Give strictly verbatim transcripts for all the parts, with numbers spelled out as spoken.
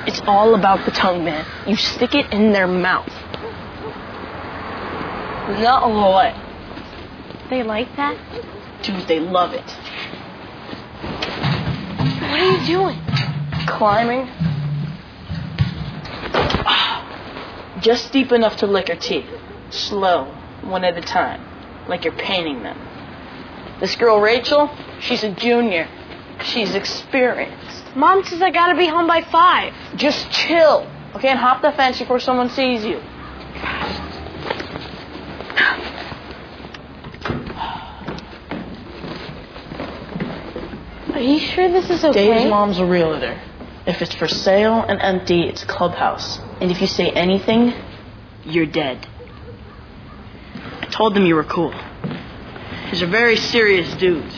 It's all about the tongue, man. You stick it in their mouth. No what? They like that? Dude, they love it. What are you doing? Climbing. Just deep enough to lick her teeth. Slow, one at a time, like you're painting them. This girl, Rachel, she's a junior. She's experienced. Mom says I gotta be home by five. Just chill, okay? And hop the fence before someone sees you. Are you sure this is okay? Dave's mom's a realtor. If it's for sale and empty, it's a clubhouse. And if you say anything, you're dead. I told them you were cool. These are very serious dudes.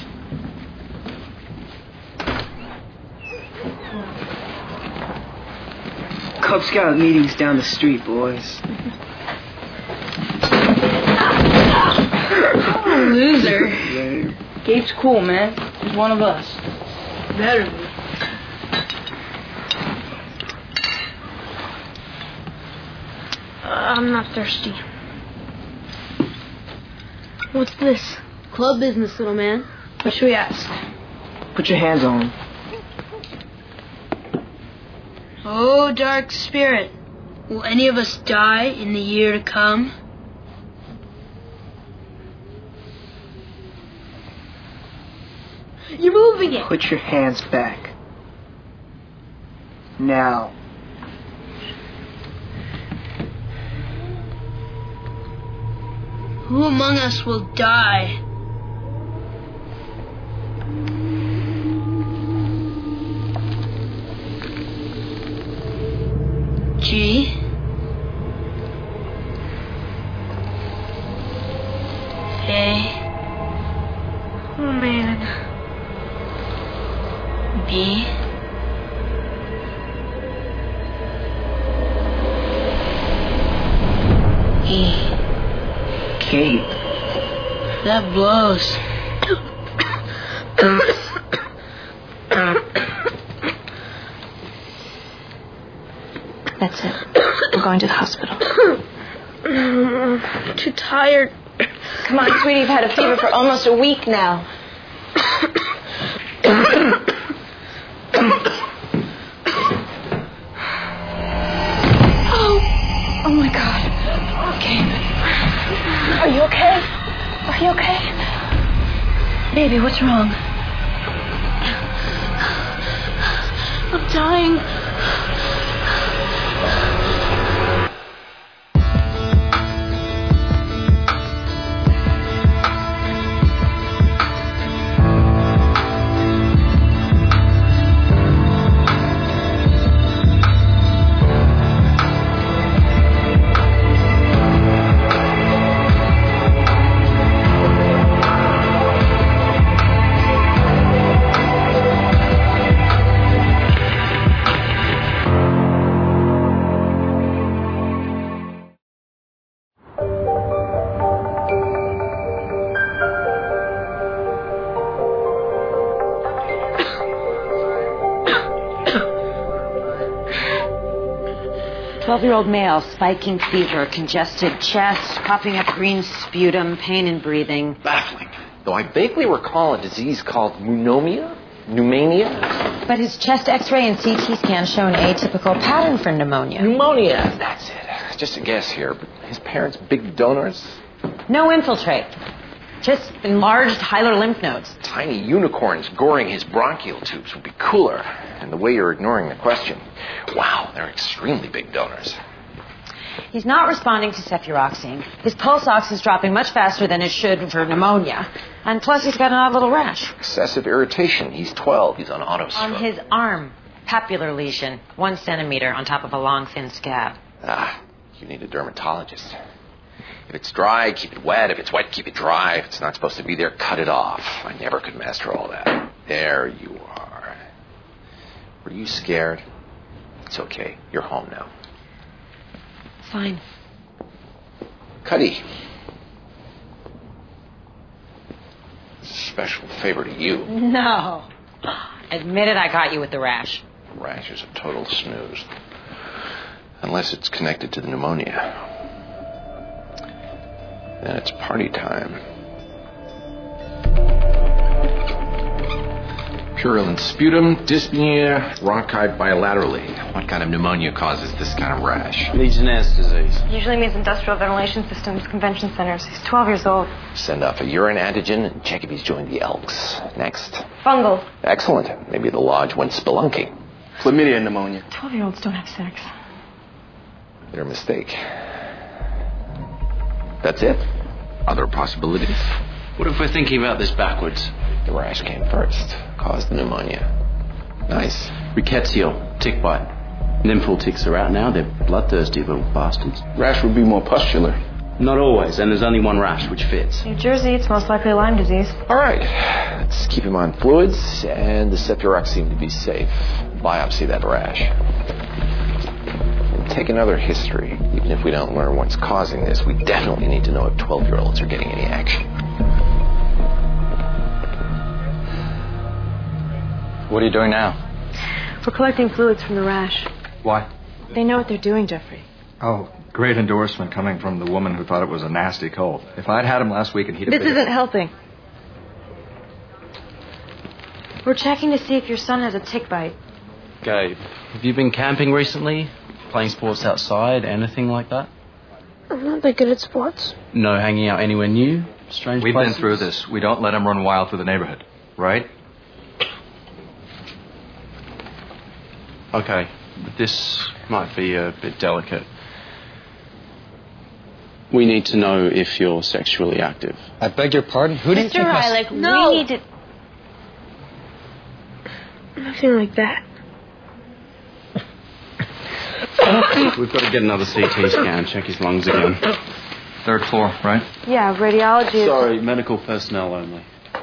Cub Scout meetings down the street, boys. Oh, loser. Yeah. Gabe's cool, man. He's one of us. Better be. I'm not thirsty. What's this? Club business, little man. What should we ask? Put your hands on him. Oh, dark spirit, will any of us die in the year to come? You're moving it. Put your hands back. Now. Who among us will die? G. A. Oh, man. B. E. Kate. That blows. That's it. We're going to the hospital. I'm too tired. Come on, sweetie, you've had a fever for almost a week now. Oh, oh my God. Okay. Are you okay? Are you okay? Baby, what's wrong? I'm dying. twelve-year-old male, spiking fever, congested chest, coughing up green sputum, pain in breathing. Baffling. Though I vaguely recall a disease called pneumonia? Pneumonia? But his chest x-ray and C T scan show an atypical pattern for pneumonia. Pneumonia. That's it. Just a guess here, but his parents big donors? No infiltrate. Just enlarged hilar lymph nodes. Tiny unicorns goring his bronchial tubes would be cooler. And the way you're ignoring the question, wow, they're extremely big donors. He's not responding to cefuroxime. His pulse ox is dropping much faster than it should for pneumonia. And plus he's got an odd little rash. Excessive irritation. He's twelve. He's on autostroke. On his arm. Papular lesion. One centimeter on top of a long, thin scab. Ah, you need a dermatologist. If it's dry, keep it wet. If it's wet, keep it dry. If it's not supposed to be there, cut it off. I never could master all that. There you are. Were you scared? It's okay. You're home now. Fine. Cuddy. It's a special favor to you. No. Admit it, I got you with the rash. rash is a total snooze. Unless it's connected to the pneumonia. Then it's party time. Purulent sputum, dyspnea, bronchi bilaterally. What kind of pneumonia causes this kind of rash? Legionnaires' disease. Usually means industrial ventilation systems, convention centers. He's twelve years old. Send off a urine antigen and check if he's joined the Elks. Next. Fungal. Excellent. Maybe the lodge went spelunking. Chlamydia pneumonia. twelve-year-olds don't have sex. Their mistake. That's it? Other possibilities? What if we're thinking about this backwards? The rash came first. Caused the pneumonia. Nice. Rickettsia, tick bite. Nymphal ticks are out now. They're bloodthirsty little bastards. Rash would be more pustular. Not always, and there's only one rash which fits. New Jersey, it's most likely Lyme disease. All right. Let's keep him on fluids, and the Ceftirox seem to be safe. Biopsy that rash. And take another history. Even if we don't learn what's causing this, we definitely need to know if twelve-year-olds are getting any action. What are you doing now? We're collecting fluids from the rash. Why? They know what they're doing, Jeffrey. Oh, great endorsement coming from the woman who thought it was a nasty cold. If I'd had him last week and he'd have This been... isn't helping. We're checking to see if your son has a tick bite. Gabe, have you been camping recently? Playing sports outside? Anything like that? I'm not that good at sports. No hanging out anywhere new? Strange We've places? been through this. We don't let him run wild through the neighborhood, right? Okay, this might be a bit delicate. We need to know if you're sexually active. I beg your pardon? Who didn't Mister you... Rylick, No. we need to... Nothing like that. We've got to get another C T scan, check his lungs again. Third floor, right? Yeah, radiology is... Sorry, medical personnel only.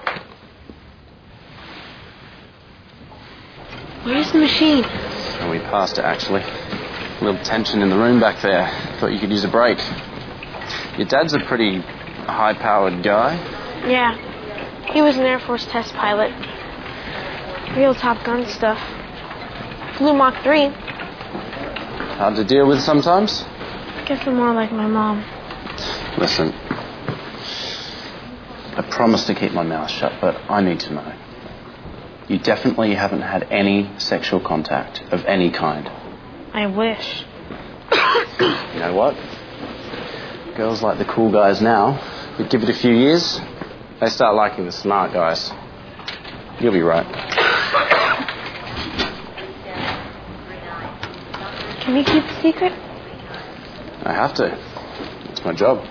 Where's the machine? And we passed it, actually. A little tension in the room back there. Thought you could use a break. Your dad's a pretty high-powered guy. Yeah. He was an Air Force test pilot. Real Top Gun stuff. Flew Mach three. Hard to deal with sometimes. Guess I'm more like my mom. Listen, I promise to keep my mouth shut, but I need to know. You definitely haven't had any sexual contact of any kind. I wish. You know what? Girls like the cool guys now, but give it a few years, they start liking the smart guys. You'll be right. Can we keep a secret? I have to. It's my job.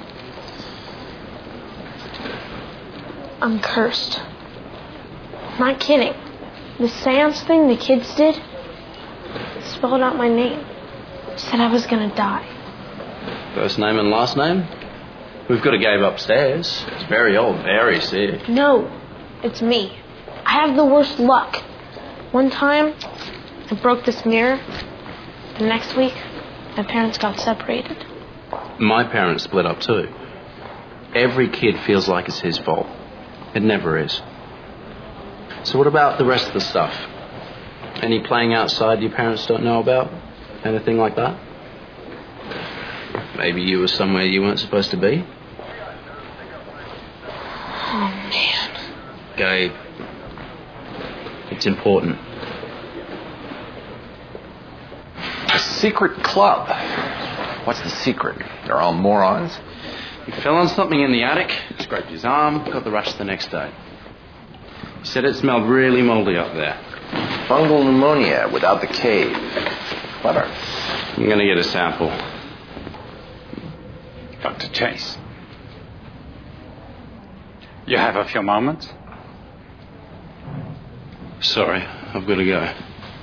I'm cursed. Not kidding. The seance thing the kids did spelled out my name. Said I was gonna die. First name and last name? We've got a Gabe upstairs. It's very old, very sick. No, it's me. I have the worst luck. One time, I broke this mirror. The next week, my parents got separated. My parents split up too. Every kid feels like it's his fault. It never is. So what about the rest of the stuff? Any playing outside your parents don't know about? Anything like that? Maybe you were somewhere you weren't supposed to be? Oh, man. Gabe, it's important. A secret club. What's the secret? They're all morons. He fell on something in the attic, scraped his arm, got the rash the next day. He said it smelled really moldy up there. Fungal pneumonia without the cave. Clever. I'm going to get a sample. Doctor Chase, you have a few moments? Sorry, I've got to go.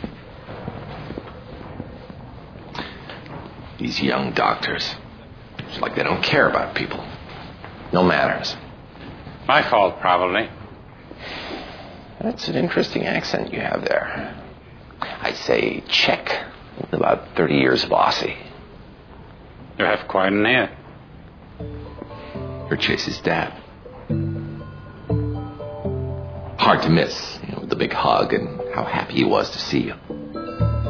These young doctors. It's like they don't care about people. No manners. My fault, probably. That's an interesting accent you have there. I'd say Czech, with about thirty years of Aussie. You have quite an ear. You're Chase's dad. Hard to miss, you know, with the big hug and how happy he was to see you.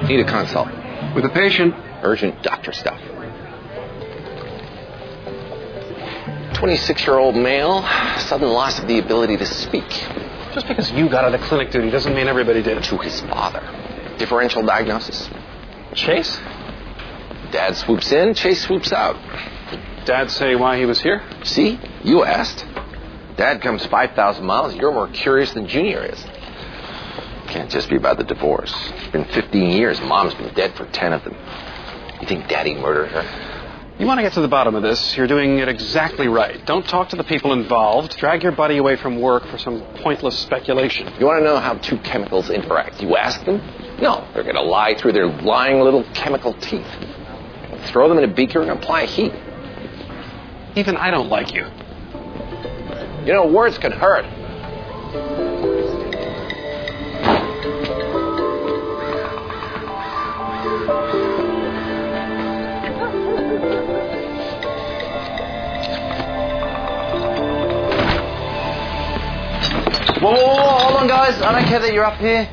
Need a consult. With a patient. Urgent doctor stuff. twenty-six-year-old male, sudden loss of the ability to speak. Just because you got out of clinic duty doesn't mean everybody did. To his father. Differential diagnosis. Chase? Dad swoops in, Chase swoops out. Dad say why he was here? See? You asked. Dad comes five thousand miles. You're more curious than Junior is. Can't just be about the divorce. It's been fifteen years. Mom's been dead for ten of them. You think Daddy murdered her? You want to get to the bottom of this, you're doing it exactly right. Don't talk to the people involved. Drag your buddy away from work for some pointless speculation. You want to know how two chemicals interact? You ask them? No, they're going to lie through their lying little chemical teeth. Throw them in a beaker and apply heat. Even I don't like you. You know, words can hurt. Whoa, whoa, whoa, hold on, guys. I don't care that you're up here.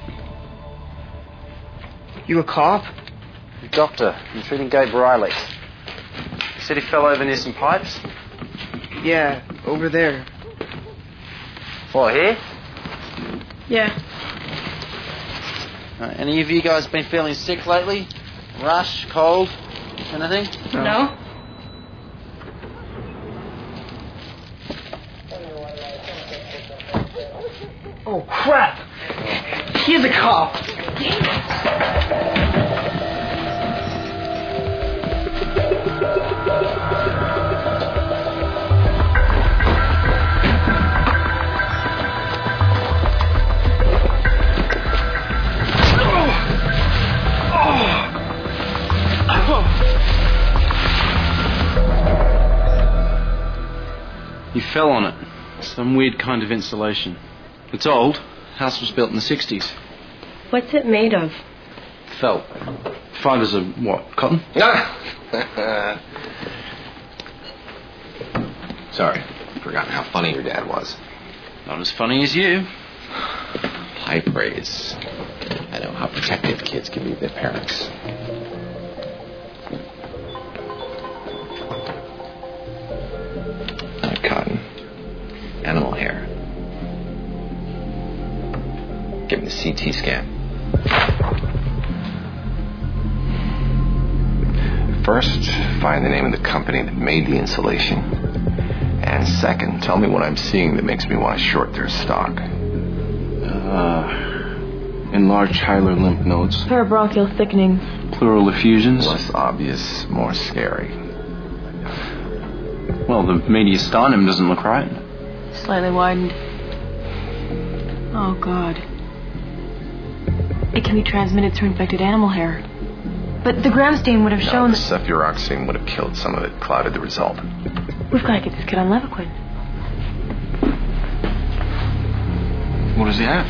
You a cop? Doctor, I'm treating Gabe Riley. You said he fell over near some pipes? Yeah, over there. What, here? Yeah. Uh, any of you guys been feeling sick lately? Rush, cold, anything? No. No? Oh, crap! He's a cop! You fell on it. Some weird kind of insulation. It's old. House was built in the sixties. What's it made of? Felt. Fibers of what? Cotton? Sorry. Forgotten how funny your dad was. Not as funny as you. High praise. I know how protective kids can be of their parents. Not cotton. Animal hair. Give him the C T scan. First, find the name of the company that made the insulation. And second, tell me what I'm seeing that makes me want to short their stock. Uh, enlarged hilar lymph nodes. Parabronchial thickening. Pleural effusions. Less obvious, more scary. Well, the mediastinum doesn't look right. Slightly widened. Oh, God. It can be transmitted through infected animal hair. But the gram stain would have No, shown... the cefuroxime would have killed some of it, clouded the result. We've got to get this kid on Levaquin. What does he have?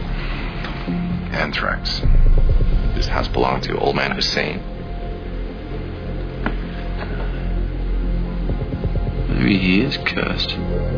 Anthrax. This house belonged to old man Hussein. Maybe he is cursed.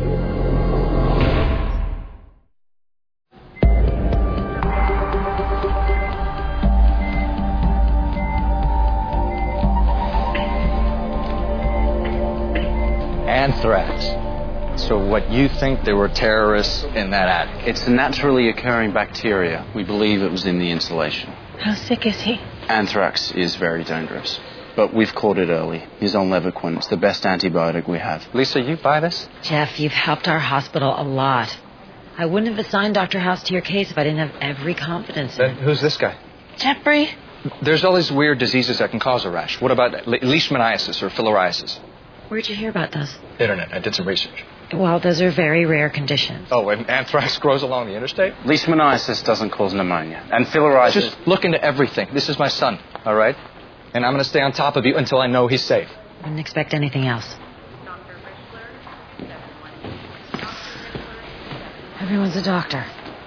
Anthrax. So what, you think there were terrorists in that attic? It's a naturally occurring bacteria. We believe it was in the insulation. How sick is he? Anthrax is very dangerous. But we've caught it early. He's on Levaquin. It's the best antibiotic we have. Lisa, you buy this? Jeff, you've helped our hospital a lot. I wouldn't have assigned Doctor House to your case if I didn't have every confidence in Then him. who's this guy? Jeffrey? There's all these weird diseases that can cause a rash. What about le- leishmaniasis or filariasis? Where'd you hear about those? Internet. I did some research. Well, those are very rare conditions. Oh, and anthrax grows along the interstate? Leishmaniasis doesn't cause pneumonia. And filariasis... Just look into everything. This is my son, all right? And I'm going to stay on top of you until I know he's safe. Wouldn't expect anything else. Everyone's a doctor.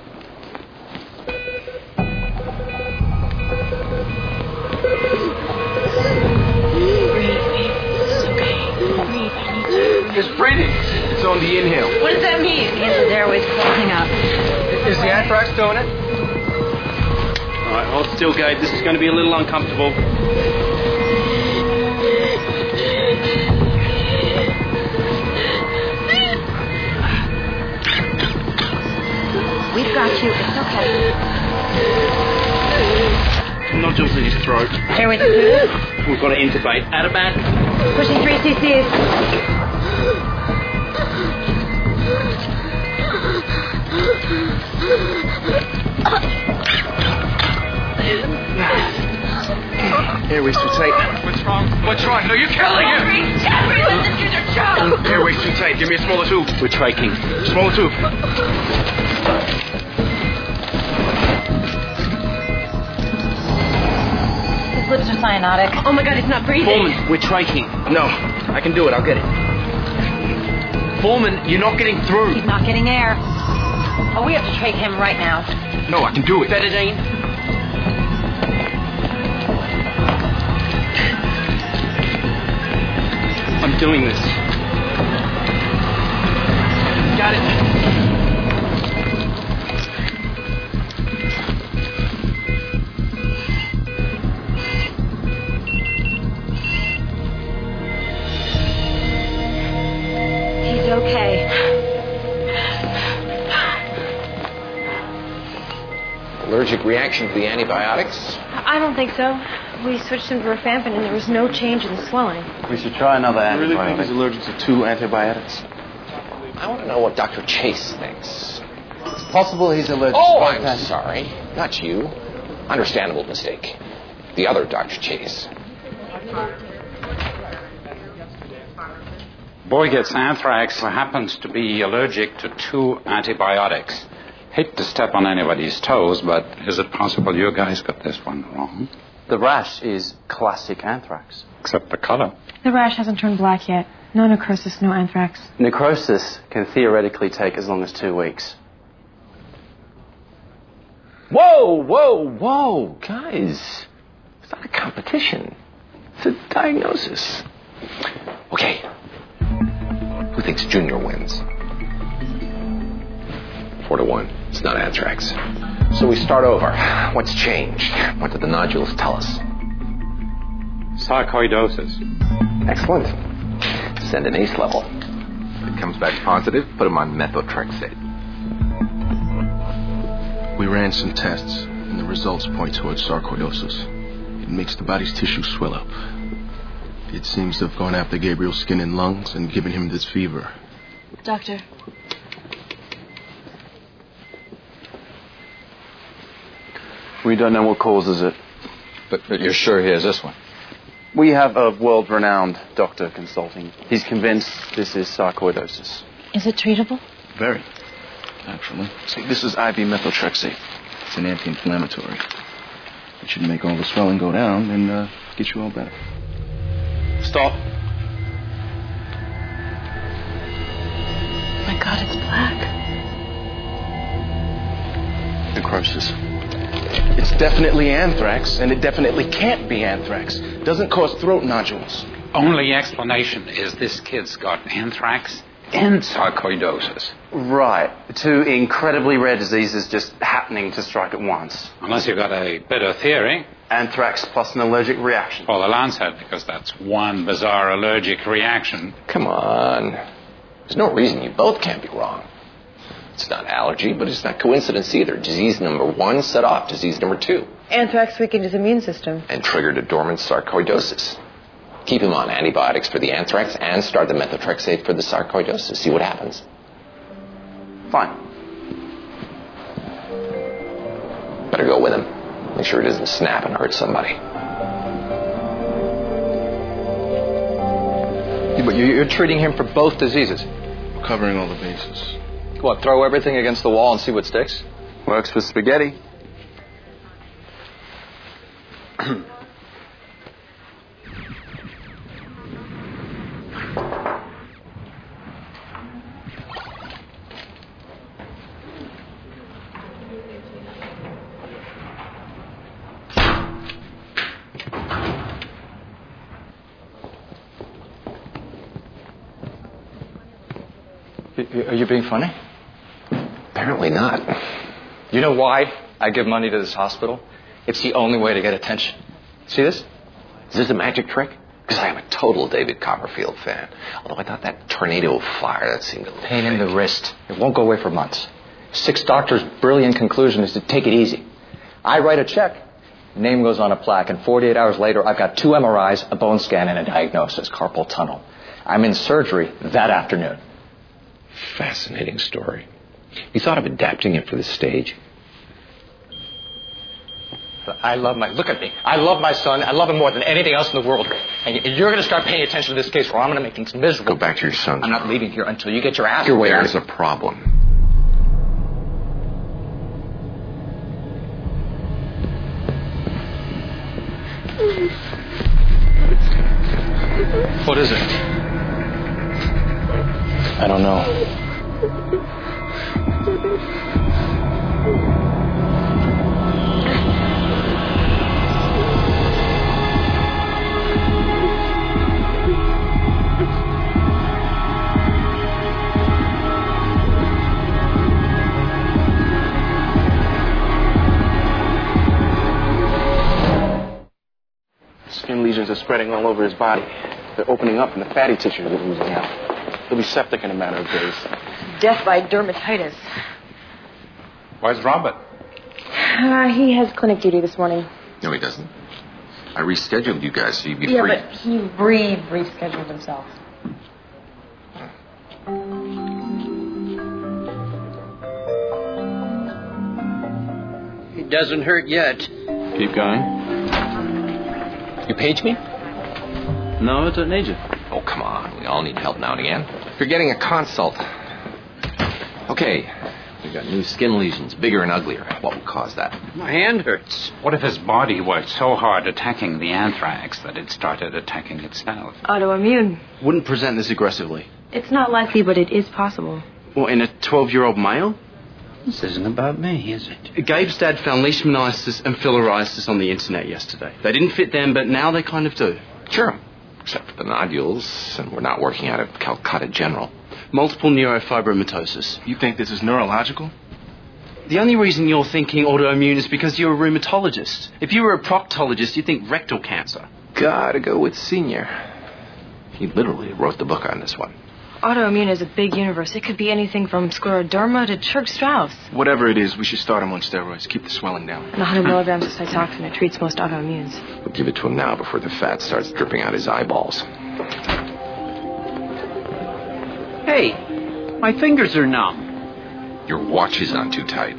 It's breathing. It's on the inhale. What does that mean? Means his airway's closing up. Is the anthrax doing it? right, hold still, Gabe. This is going to be a little uncomfortable. We've got you. It's okay. Nodules in his throat. Airway secluded. We've got to intubate. Adabat. Pushing three C Cs. Airways too tight. What's wrong? What's wrong? No, you're killing him! Jeffrey, listen to their job! Airways too tight. Give me a smaller tube. We're traking. Smaller tube. His lips are cyanotic. Oh my god, he's not breathing. Foreman, we're traking. No, I can do it. I'll get it. Foreman, you're not getting through. He's not getting air. Oh, we have to trach him right now. No, I can do it. Betadine. I'm doing this. Got it. He's okay. Allergic reaction to the antibiotics? I don't think so. We switched him to rifampin and there was no change in the swelling. We should try another I antibiotic. really think he's allergic to two antibiotics. I want to know what Doctor Chase thinks. It's possible he's allergic Oh, to I'm both sorry. Not you. Understandable mistake. The other Doctor Chase. Boy gets anthrax who happens to be allergic to two antibiotics. Hate to step on anybody's toes, but is it possible you guys got this one wrong? The rash is classic anthrax. Except the color. The rash hasn't turned black yet. No necrosis, no anthrax. Necrosis can theoretically take as long as two weeks. Whoa, whoa, whoa. Guys, it's not a competition. It's a diagnosis. Okay. Who thinks Junior wins? Four to one. It's not anthrax. So we start over. What's changed? What did the nodules tell us? Sarcoidosis. Excellent. Send an ACE level. If it comes back positive, put him on methotrexate. We ran some tests, and the results point towards sarcoidosis. It makes the body's tissue swell up. It seems to have gone after Gabriel's skin and lungs and given him this fever. Doctor. We don't know what causes it. But, but you're sure he has this one? We have a world-renowned doctor consulting. He's convinced this is sarcoidosis. Is it treatable? Very, actually. See, this is I V methotrexate. It's an anti-inflammatory. It should make all the swelling go down and uh, get you all better. Stop. My God, it's black. Necrosis. It's definitely anthrax, and it definitely can't be anthrax. Doesn't cause throat nodules. Only explanation is this kid's got anthrax and sarcoidosis. Right. Two incredibly rare diseases just happening to strike at once. Unless you've got a better theory. Anthrax plus an allergic reaction. Or the Lancet, because that's one bizarre allergic reaction. Come on. There's no reason you both can't be wrong. It's not allergy, but it's not coincidence either. Disease number one set off disease number two. Anthrax weakened his immune system. And triggered a dormant sarcoidosis. Keep him on antibiotics for the anthrax and start the methotrexate for the sarcoidosis. See what happens. Fine. Better go with him. Make sure he doesn't snap and hurt somebody. Yeah, but you're treating him for both diseases. We're covering all the bases. What, throw everything against the wall and see what sticks? Works for spaghetti. Are you being funny? Apparently not. You know why I give money to this hospital? It's the only way to get attention. See this? Is this a magic trick? Because I am a total David Copperfield fan. Although I thought that tornado of fire, that seemed a little Pain in fake. the wrist. It won't go away for months. Six doctors' brilliant conclusion is to take it easy. I write a check. Name goes on a plaque, and forty-eight hours later, I've got two M R Is, a bone scan, and a diagnosis, carpal tunnel. I'm in surgery that afternoon. Fascinating story. You thought of adapting it for the stage? I love my... Look at me. I love my son. I love him more than anything else in the world. And you're going to start paying attention to this case, or I'm going to make things miserable. Go back to your son's I'm not room. leaving here until you get your ass Your where There's a problem. What is it? I don't know. Skin lesions are spreading all over his body. They're opening up and the fatty tissues are oozing out. He'll be septic in a matter of days. Death by dermatitis. Where's Robert? Uh, he has clinic duty this morning. No, he doesn't. I rescheduled you guys so you'd be yeah, free. but he re rescheduled himself. It doesn't hurt yet. Keep going. You page me? No, I don't need you. Oh, come on. We all need help now and again. You're getting a consult. Okay. We've got new skin lesions, bigger and uglier. What would cause that? My hand hurts. What if his body worked so hard attacking the anthrax that it started attacking itself? Autoimmune. Wouldn't present this aggressively. It's not likely, but it is possible. Well, in a twelve-year-old male? This isn't about me, is it? Gabe's dad found leishmaniasis and filariasis on the internet yesterday. They didn't fit them, but now they kind of do. Sure. Except for the nodules, and we're not working out of Calcutta General. Multiple neurofibromatosis. You think this is neurological? The only reason you're thinking autoimmune is because you're a rheumatologist. If you were a proctologist, you'd think rectal cancer. Gotta go with Senior. He literally wrote the book on this one. Autoimmune is a big universe. It could be anything from scleroderma to Churg-Strauss. Whatever it is, we should start him on steroids. Keep the swelling down. And one hundred milligrams of Cytoxan. It treats most autoimmunes. We'll give it to him now before the fat starts dripping out his eyeballs. Hey, my fingers are numb. Your watch is on too tight.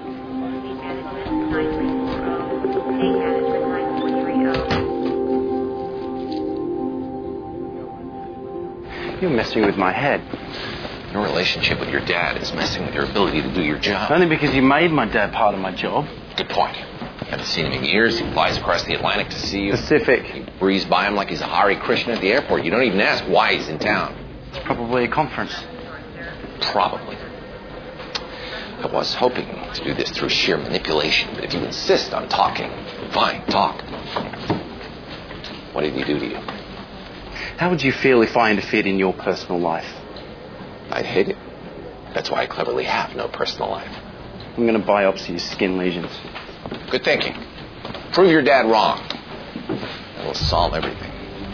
You're messing with my head. Your relationship with your dad is messing with your ability to do your job. Only because you made my dad part of my job. Good point. Haven't seen him in years. He flies across the Atlantic to see you. Pacific. You breeze by him like he's a Hare Krishna at the airport. You don't even ask why he's in town. It's probably a conference. Probably. I was hoping to do this through sheer manipulation, but if you insist on talking, fine, talk. What did he do to you? How would you feel if I interfered in your personal life? I'd hate it. That's why I cleverly have no personal life. I'm going to biopsy your skin lesions. Good thinking. Prove your dad wrong. That'll solve everything.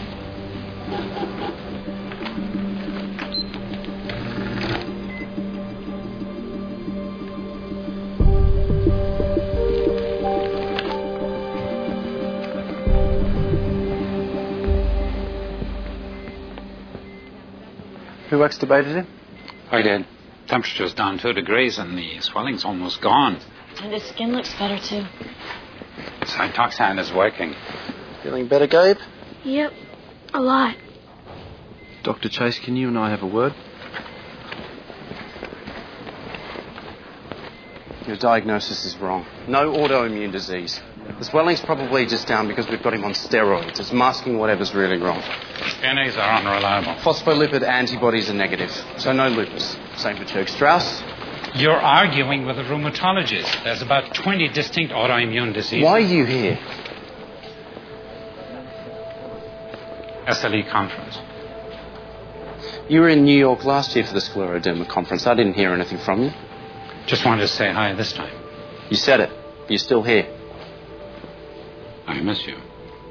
Who extubated him? I did. Temperature's down two degrees and the swelling's almost gone. And his skin looks better, too. Cytoxan is working. Feeling better, Gabe? Yep, a lot. Doctor Chase, can you and I have a word? Your diagnosis is wrong. No autoimmune disease. The swelling's probably just down because we've got him on steroids. It's masking whatever's really wrong. N As are unreliable. Phospholipid antibodies are negative, so no lupus. Same for Churg-Strauss. You're arguing with a rheumatologist. There's about twenty distinct autoimmune diseases. Why are you here? S L E conference. You were in New York last year for the scleroderma conference. I didn't hear anything from you. Just wanted to say hi this time. You said it. You're still here. I miss you.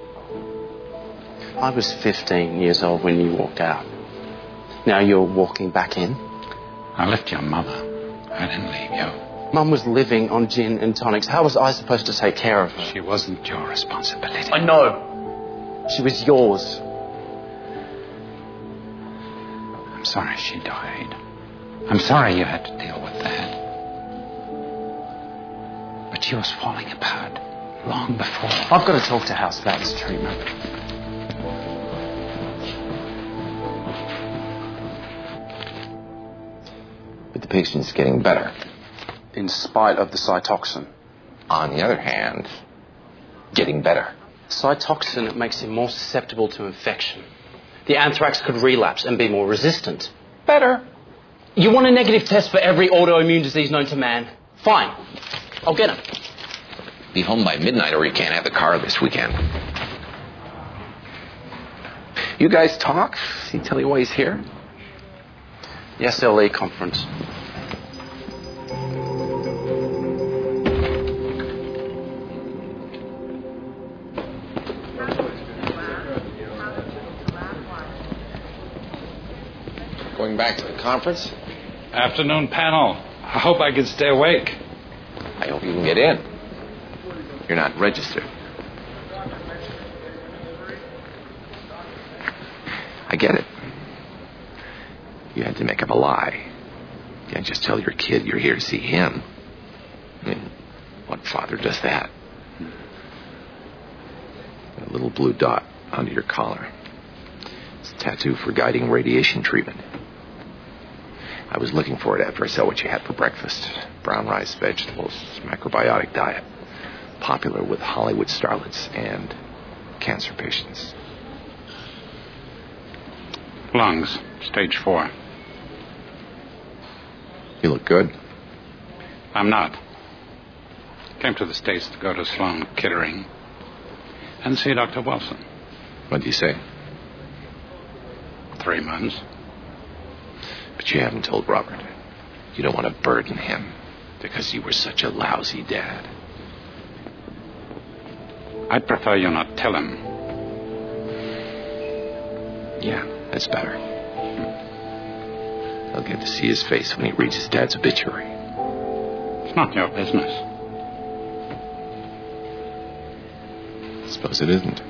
I was fifteen years old when you walked out. Now you're walking back in. I left your mother. I didn't leave you. Mum was living on gin and tonics. How was I supposed to take care of her? She wasn't your responsibility. I know. She was yours. I'm sorry she died. I'm sorry you had to deal with that. But she was falling apart long before. I've got to talk to House about this treatment. But the patient's getting better. In spite of the Cytoxin. On the other hand, getting better. Cytoxin, it makes him more susceptible to infection. The anthrax could relapse and be more resistant. Better. You want a negative test for every autoimmune disease known to man? Fine. I'll get him. Be home by midnight or you can't have the car this weekend. You guys talk? Does he tell you why he's here? The S L E conference. Going back to the conference? Afternoon panel. I hope I can stay awake. I hope you can get in. You're not registered. I get it. You had to make up a lie. You can't just tell your kid you're here to see him. I mean, what father does that? A little blue dot under your collar. It's a tattoo for guiding radiation treatment. I was looking for it after I saw what you had for breakfast. Brown rice, vegetables, macrobiotic diet. Popular with Hollywood starlets and cancer patients. Lungs, stage four. You look good. I'm not. Came to the States to go to Sloan Kettering and see Doctor Wilson. What did you say? Three months. But you haven't told Robert. You don't want to burden him because you were such a lousy dad. I'd prefer you not tell him. Yeah, that's better. I'll get to see his face when he reads his dad's obituary. It's not your business. I suppose it isn't.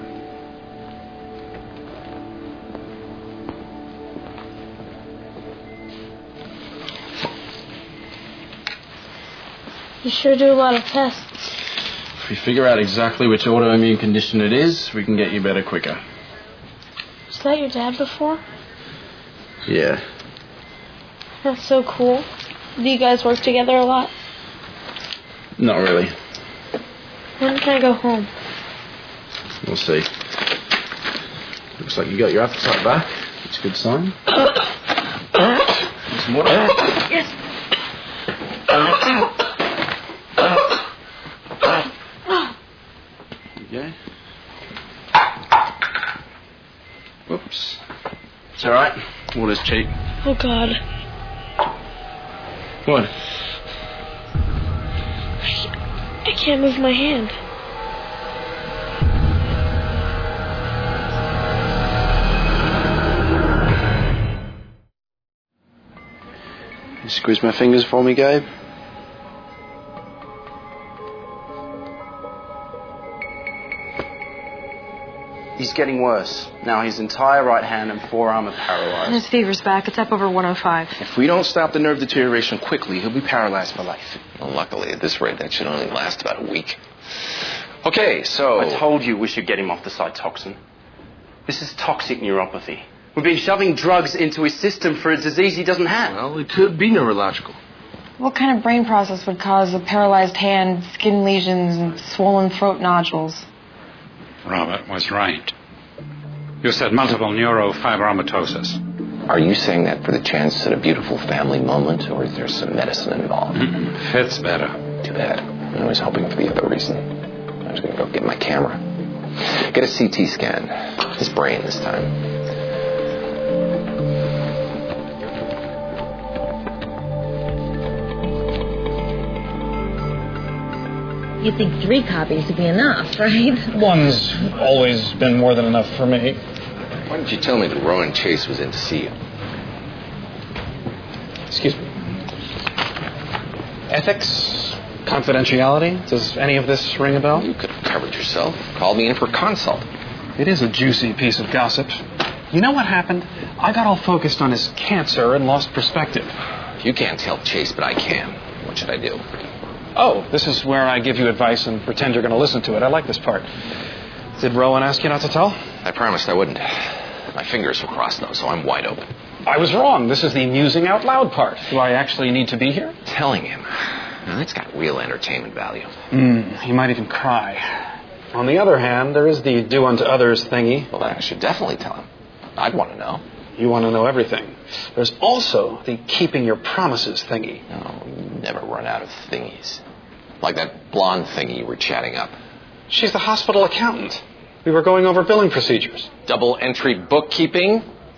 You sure do a lot of tests. If we figure out exactly which autoimmune condition it is, we can get you better quicker. Was that your dad before? Yeah. That's so cool. Do you guys work together a lot? Not really. When can I go home? We'll see. Looks like you got your appetite back. It's a good sign. Need some water? Yes. Okay. Whoops. It's all right. Water's cheap. Oh, God. What? I can't move my hand. You squeeze my fingers for me, Gabe? He's getting worse. Now his entire right hand and forearm are paralyzed. And his fever's back. It's up over one oh five. If we don't stop the nerve deterioration quickly, he'll be paralyzed for life. Well, luckily, at this rate, that should only last about a week. Okay, so... I told you we should get him off the Cytoxin. This is toxic neuropathy. We've been shoving drugs into his system for a disease he doesn't have. Well, it could be neurological. What kind of brain process would cause a paralyzed hand, skin lesions, and swollen throat nodules? Robert was right. You said multiple neurofibromatosis. Are you saying that for the chance at a beautiful family moment, or is there some medicine involved? Mm-mm. Fits better. Too bad. I was hoping for the other reason. I was going to go get my camera. Get a C T scan. His brain this time. You'd think three copies would be enough, right? One's always been more than enough for me. Why didn't you tell me that Rowan Chase was in to see you? Excuse me. Ethics? Confidentiality? Does any of this ring a bell? You could have covered yourself. Called me in for a consult. It is a juicy piece of gossip. You know what happened? I got all focused on his cancer and lost perspective. You can't help Chase, but I can. What should I do? Oh, this is where I give you advice and pretend you're going to listen to it. I like this part. Did Rowan ask you not to tell? I promised I wouldn't. My fingers were crossed, though, so I'm wide open. I was wrong. This is the musing out loud part. Do I actually need to be here? Telling him. Now, that's got real entertainment value. Mm, he might even cry. On the other hand, there is the do unto others thingy. Well, then I should definitely tell him. I'd want to know. You want to know everything. There's also the keeping your promises thingy. Oh, you never run out of thingies. Like that blonde thingy you were chatting up. She's the hospital accountant. We were going over billing procedures. Double entry bookkeeping?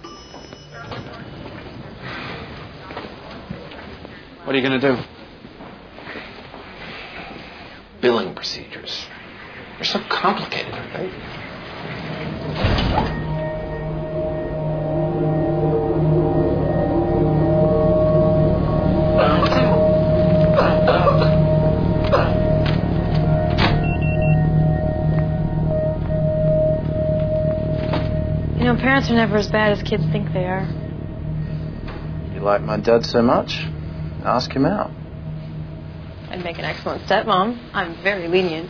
What are you going to do? Billing procedures. They're so complicated, aren't they? You know, parents are never as bad as kids think they are. You like my dad so much? Ask him out. I'd make an excellent stepmom. I'm very lenient.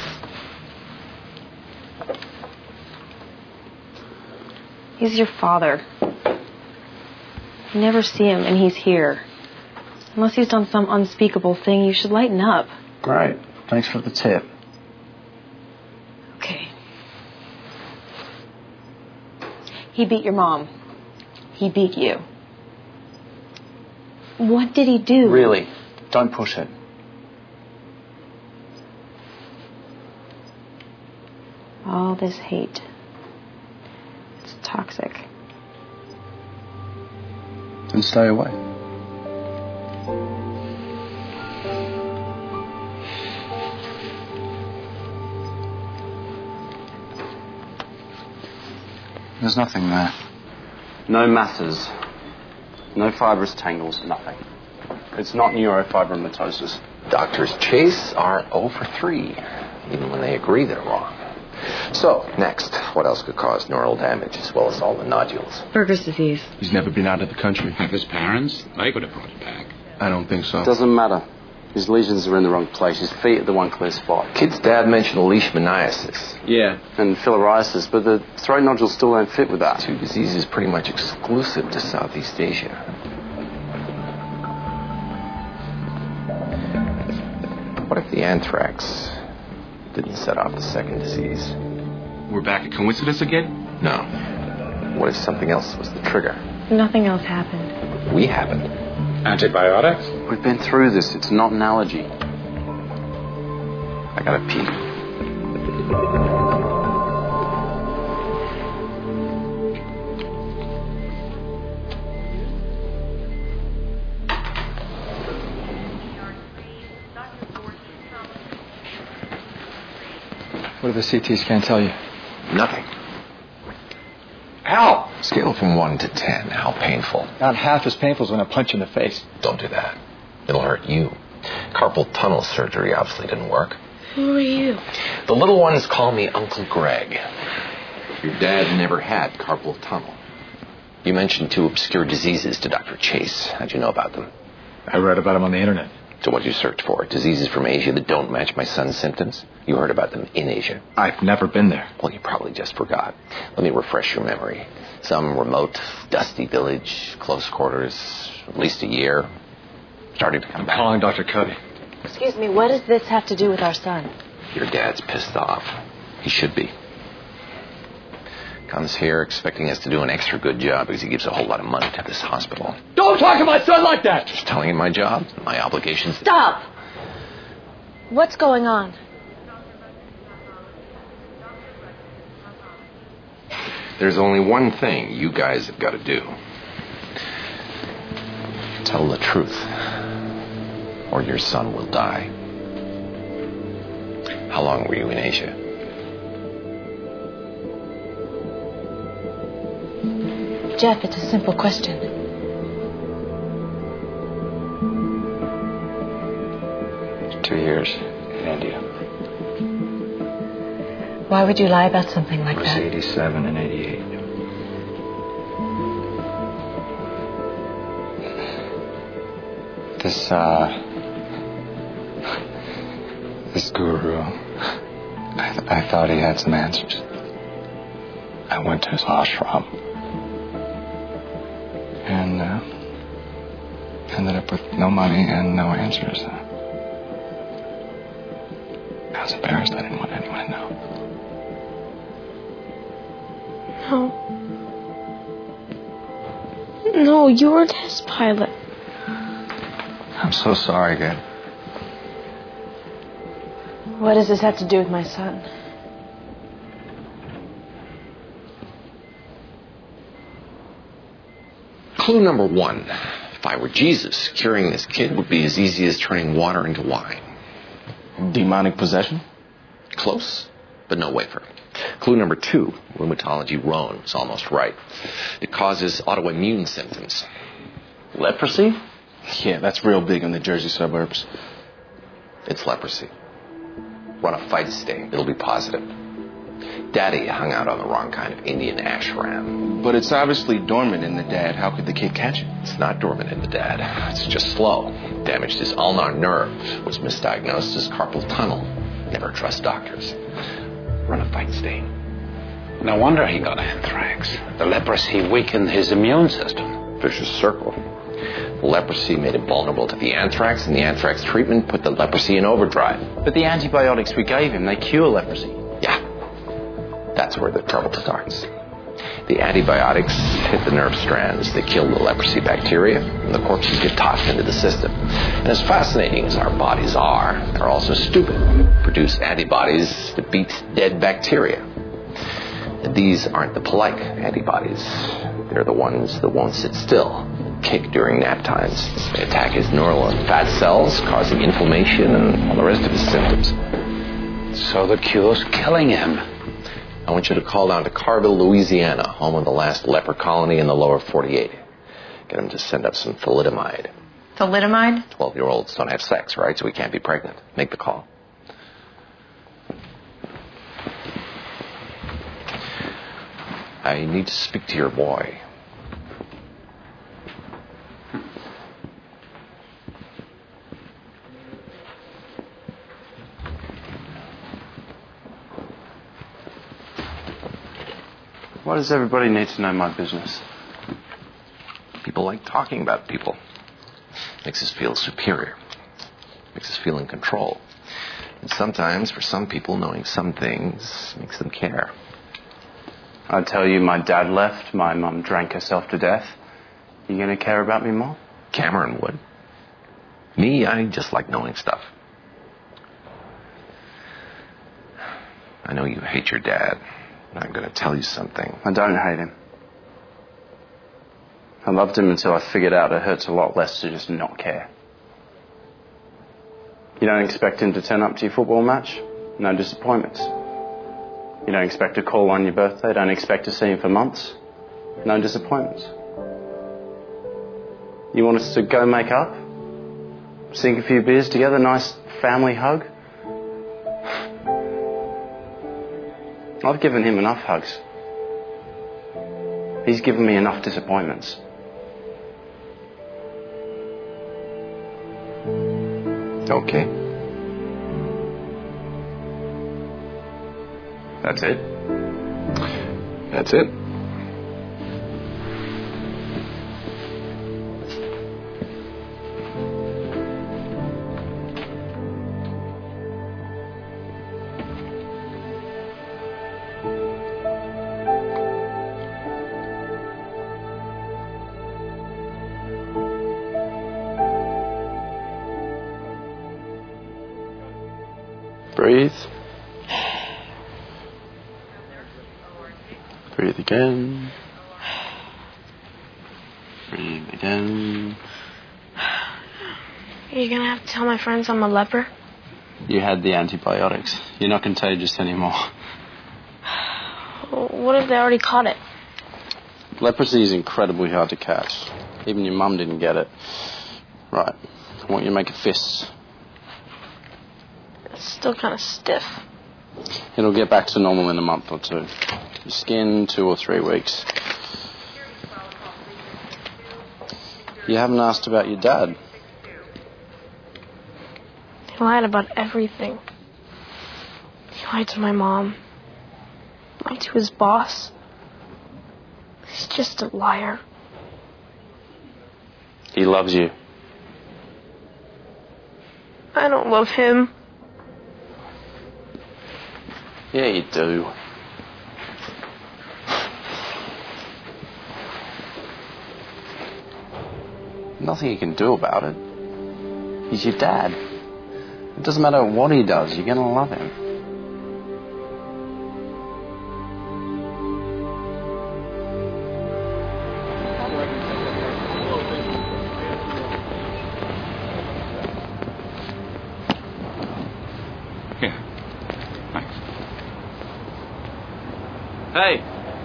He's your father. You never see him, and he's here. Unless he's done some unspeakable thing, you should lighten up. Great. Thanks for the tip. Okay. He beat your mom. He beat you. What did he do? Really? Don't push it. All this hate. It's toxic. Then stay away. There's nothing there. No masses. No fibrous tangles, nothing. It's not neurofibromatosis. Doctors Chase are zero for three, even when they agree they're wrong. So, next, what else could cause neural damage as well as all the nodules? Berger's disease. He's never been out of the country. Like his parents, they could have brought it back. I don't think so. Doesn't matter. His lesions are in the wrong place. His feet are the one clear spot. Kid's dad mentioned leishmaniasis. Yeah, and filariasis, but the throat nodules still don't fit with that. Two diseases pretty much exclusive to Southeast Asia. What if the anthrax didn't set off the second disease? We're back at coincidence again? No. What if something else was the trigger? Nothing else happened. We haven't. Antibiotics? We've been through this. It's not an allergy. I gotta pee. What did the C T scan tell you? Nothing. How? Scale from one to ten. How painful? Not half as painful as when I punch you in the face. Don't do that. It'll hurt you. Carpal tunnel surgery obviously didn't work. Who are you? The little ones call me Uncle Greg. Your dad never had carpal tunnel. You mentioned two obscure diseases to Doctor Chase. How'd you know about them? I read about them on the internet. So what did you search for? Diseases from Asia that don't match my son's symptoms? You heard about them in Asia. I've never been there. Well, you probably just forgot. Let me refresh your memory. Some remote, dusty village, close quarters, at least a year. Starting to come I'm back. calling Doctor Cuddy. Excuse me, what does this have to do with our son? Your dad's pissed off. He should be. Comes here expecting us to do an extra good job because he gives a whole lot of money to this hospital. Don't talk to my son like that! Just telling him my job, my obligations. Stop! What's going on? There's only one thing you guys have got to do. Tell the truth, or your son will die. How long were you in Asia? Jeff, it's a simple question. Two years in India. Why would you lie about something like It was that? eighty-seven and eighty-eight. This, uh... This guru, I, th- I thought he had some answers. I went to his ashram. And, uh... ended up with no money and no answers. I was embarrassed. I didn't want anyone to know. No. No, you were a test pilot. I'm so sorry, Gabe. What does this have to do with my son? Clue number one. If I were Jesus, curing this kid would be as easy as turning water into wine. Demonic possession? Close, but no wafer. Clue number two. Rheumatology Rhone is almost right. It causes autoimmune symptoms. Leprosy? Yeah, that's real big in the Jersey suburbs. It's leprosy. Run a fight stain. It'll be positive. Daddy hung out on the wrong kind of Indian ashram. But it's obviously dormant in the dad. How could the kid catch it? It's not dormant in the dad. It's just slow. Damaged his ulnar nerve. Was misdiagnosed as carpal tunnel. Never trust doctors. Run a fight stain. No wonder he got anthrax. The leprosy weakened his immune system. Vicious circle. The leprosy made him vulnerable to the anthrax, and the anthrax treatment put the leprosy in overdrive. But the antibiotics we gave him, they cure leprosy. Yeah. That's where the trouble starts. The antibiotics hit the nerve strands. They kill the leprosy bacteria, and the corpses get tossed into the system. And as fascinating as our bodies are, they're also stupid. Produce antibodies that beat dead bacteria. And these aren't the polite antibodies. They're the ones that won't sit still, kick during nap times. They attack his neural and fat cells, causing inflammation and all the rest of his symptoms. So the cure's killing him. I want you to call down to Carville, Louisiana, home of the last leper colony in the lower forty-eight. Get them to send up some thalidomide. Thalidomide? Twelve-year-olds don't have sex, right? So we can't be pregnant. Make the call. I need to speak to your boy. Why does everybody need to know my business? People like talking about people. Makes us feel superior. Makes us feel in control. And sometimes, for some people, knowing some things makes them care. I tell you my dad left, my mum drank herself to death. You gonna care about me more? Cameron would. Me, I just like knowing stuff. I know you hate your dad. I'm going to tell you something. I don't hate him. I loved him until I figured out it hurts a lot less to just not care. You don't expect him to turn up to your football match? No disappointments. You don't expect to call on your birthday? Don't expect to see him for months? No disappointments. You want us to go make up? Sink a few beers together? Nice family hug? I've given him enough hugs. He's given me enough disappointments. Okay. That's it? That's it. Breathe. Breathe again. Breathe again. Are you gonna have to tell my friends I'm a leper? You had the antibiotics. You're not contagious anymore. What if they already caught it? Leprosy is incredibly hard to catch. Even your mum didn't get it. Right. I want you to make a fist. It's still kind of stiff. It'll get back to normal in a month or two. Your skin, two or three weeks. You haven't asked about your dad. He lied about everything. He lied to my mom. Lied to his boss. He's just a liar. He loves you. I don't love him. Yeah, you do. Nothing you can do about it. He's your dad. It doesn't matter what he does, you're going to love him. Here. Thanks. Hey!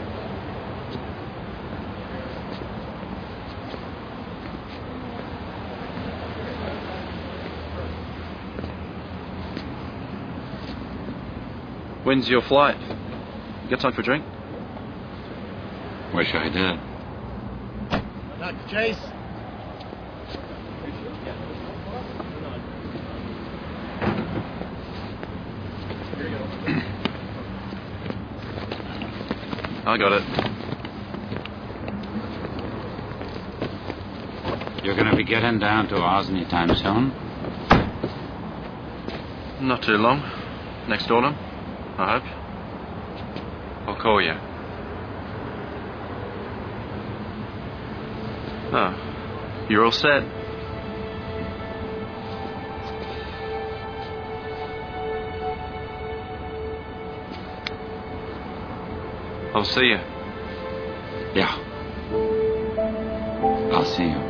When's your flight? You got time for a drink? Wish I did. Doctor Chase? I got it. You're going to be getting down to Oz anytime soon? Not too long. Next autumn, I hope. I'll call you. Oh, you're all set. I'll see you. Yeah. I'll see you.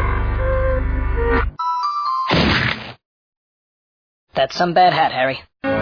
That's some bad hat, Harry.